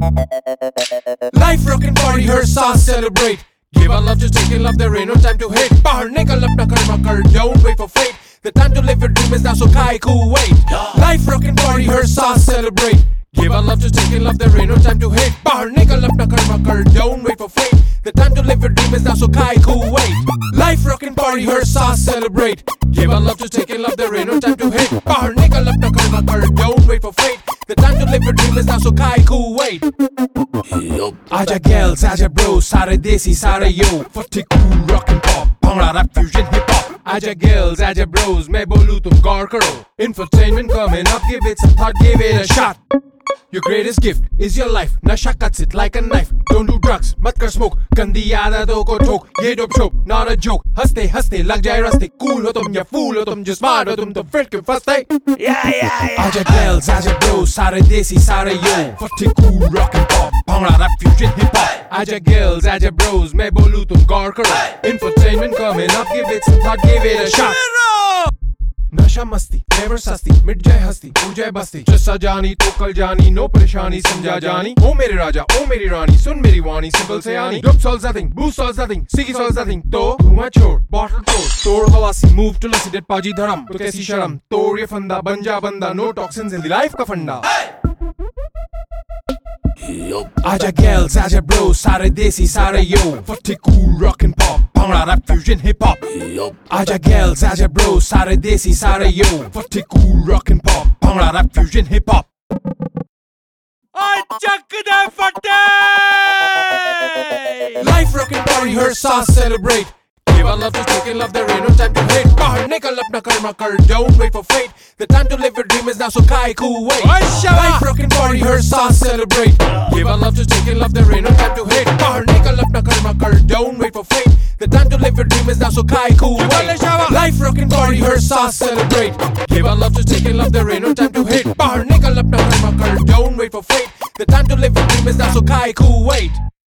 Life rockin' party, her sauce celebrate. Give our love, just taking love, there ain't no time to hate. Bahar nikal apna karma kar, don't wait for fate. The time to live your dream is now, so kai cool wait. Life rockin' party, her sauce celebrate. Give our love, just taking love, there ain't no time to hate. Bahar nikal apna karma kar, don't wait for fate. The time to live your dream is now, so kai cool wait. Life rockin' party, her sauce celebrate. Give our love, just taking love, there ain't no time to hate. Bahar nikal apna karma kar, don't wait for fate. The time to live your dream is now, so kai cool wait. Aja girls, aja bros, sare desi, sare yo. 40 cool rock and pop, bhangra rap fusion hip hop. Aja girls, aja bros, मैं बोलूं तुम गौर करो. Infotainment coming up, give it some thought, give it a shot. Your greatest gift is your life. Nasha cuts it like a knife. Don't do drugs, mat kar smoke. Gandi आदतों को ठोक. ये dope show, not a joke. हंसते हंसते लग जाए रास्ते. Cool हो तुम या fool हो तुम, just smart हो तुम तो फिर क्यों फंसते? Aja girls, aja bros, सारे देसी सारे yo. 40 cool rock and pop, bhangra rap fusion hip hop. Aja girls, aja bros, मैं बोलूं तुम गौर करो. Infotainment coming up, give it some thought, give it a shot. नशा मस्ती नेवर सस्ती मिट जाए हस्ती हो जाए बस्ती जैसा जानी तो कल जानी नो परेशानी समझा जानी ओ मेरे राजा ओ मेरी रानी सुन मेरी वाणी सिंपल से आनी dope solves nothing boost solves nothing ciggy solves nothing तो धुआं छोड़ बॉटल तोड़ हवासी मूव टू लसी डेट पाजी धर्म तो कैसी शर्म तोड़ ये फंदा बन जा बंदा no toxins in the life का फंडा Aja girls, aja bros, sare desi, sare yo. 40 cool rock and pop, bhangra rap fusion hip hop. Aja girls, aja bros, sare desi, sare yo. 40 cool rock and pop, bhangra rap fusion hip hop. Life rockin' party, her sauce celebrate. Give our love, just taking love, there ain't no time to hate. Bahar nikal apna karma kar, don't wait for fate. The time to live your dream is now, so kai cool wait. Life rockin' party, her sauce celebrate. Give our love, just taking love, there ain't no time to hate. Bahar nikal apna karma kar, don't wait for fate. The time to live your dream is now, so kai cool wait. Life rockin' party, her sauce celebrate. Give our love, just taking love, there ain't no time to hate. Bahar nikal apna karma kar, don't wait for fate. The time to live your dream is now, so kai cool wait.